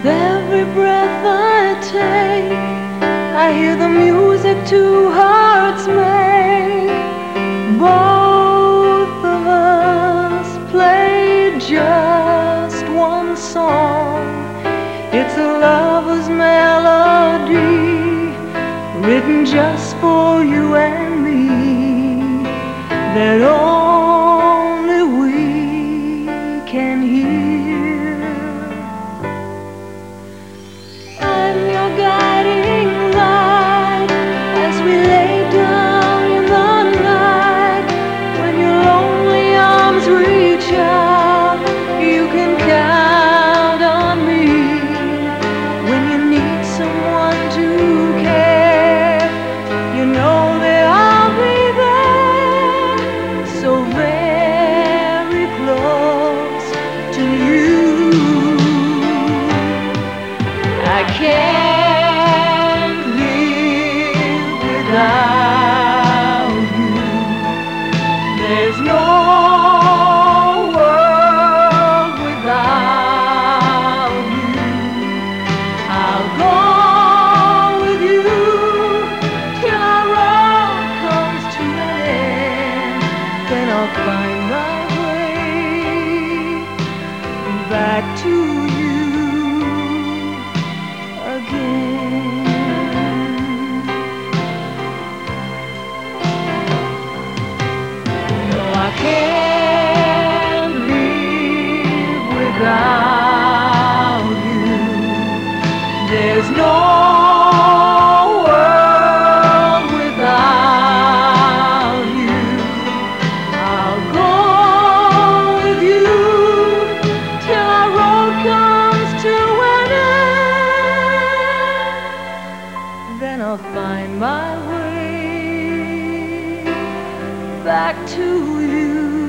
every breath I take, I hear the music two hearts make. Both of us play just one song. It's a lover's melody, written just for you and me, that only we can hear. I'm your guiding light as we lay down in the night. When your lonely arms reach out, you can count on me. When you need someone to care, you know that I'll be there, so very close to you. I can't live without you. There's no world without you. I'll go with you till our road comes to an end. Then I'll find my way back to you again. No, I can't live without you. There's no world without you. I'll go with you till our road comes to an end. Then I'll find my way back to you.